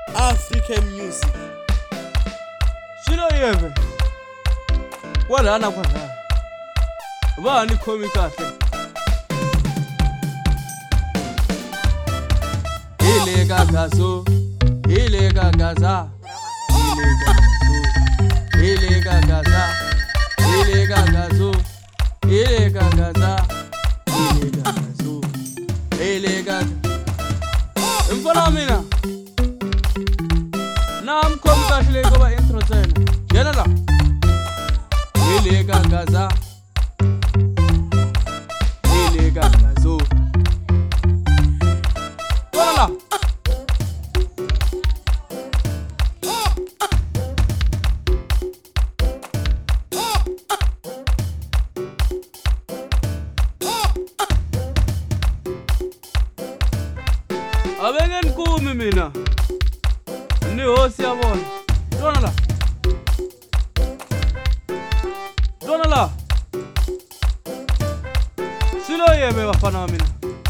African music. Shilo yebe. Walana kwana. Bani komi kahle. Ile gagazo, ile gagaza. Ile gagaza, ile gagazo, ile gagaza, ile gagazo, ile gagaza. Mfana mina. Naam kom kahle ko ba intro tena. Yana la. Ile gagaza. Ile gagazo. Wala. Abengen kumi mina. Ni hosi yabona. Dona la. Silo yebe bafana mina.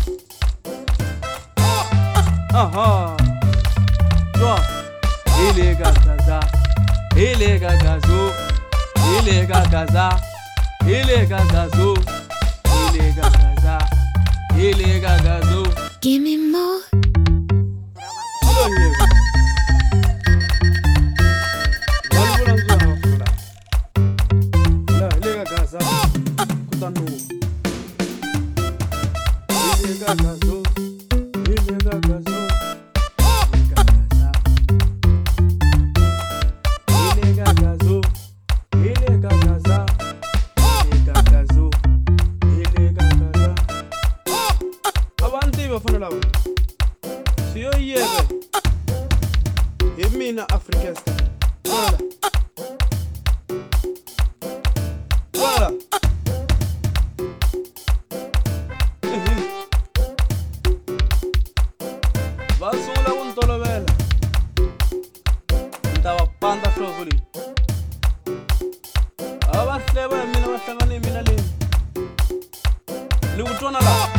Aha. Dwa. Ile gagaza. Ile gagazo. Ile gagaza. Ile gagazo. Ile gagaza. Ile gagazo. Give me more. Silo yebe. Gagazo, ile gagazo, ile gagazo, ile gagaza, ile gagazo, ile gagaza. Abantu bafana lawo. Siyo yebe. Imina African style. Wala. Basula un tolo vela. Ndaba panda floguli. Abahleba mina bahlangane mina le. Likutona la.